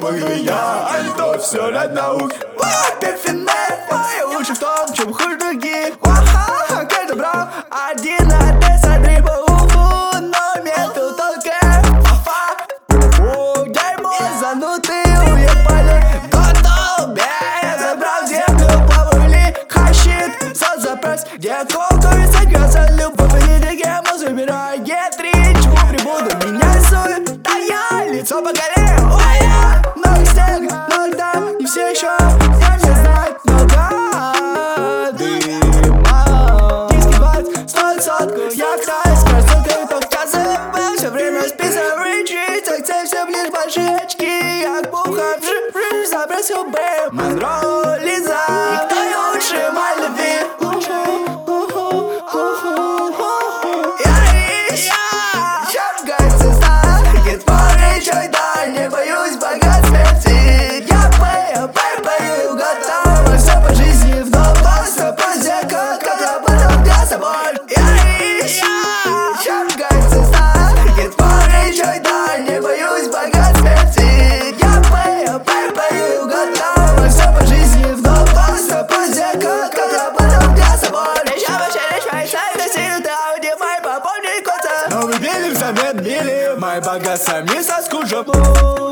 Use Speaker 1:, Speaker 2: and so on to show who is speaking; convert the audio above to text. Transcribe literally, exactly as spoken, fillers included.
Speaker 1: меня, а то все ради науки.
Speaker 2: Перфинет, я лучше в том, чем хуже других. Ха-ха, каждый брал один на десять три по уху, но мету только фа-фа. О, дерьмо занутый, уебали. Готов, я забрал землю, повыли. Хащит, сот запрос, где колка и согрется. Любовь и легему забирай, три, чего прибуду, меня рисует. Да я лицо покорил, ой, я много снега, но льда, и все еще. Я не знаю, но да, дыма. Низкий бат, стоит сотку, я катаюсь, кажется, ты только часы. Все время списываю речи, так цель все ближе большие очки. Я бухаю, жив, забросил бы Монро, Лиза. И кто я лучше, мой любви? Я ищу, чем кажется, знает твой речой, да, не боюсь богат смерти. Я пою, пою, пою, готова все по жизни вновь. Просто позека, как я потом для собой. Я ищу, чем кажется, знает твой речой, да, не боюсь богат смерти. Я пою, пою, пою, готова все по жизни вновь. Просто позека, как я потом для собой. Я вообще лишь мои сайты, силы, ты аудиофай, попомни кота.
Speaker 1: Но мы били взамен мили, мои богатства не соскучат.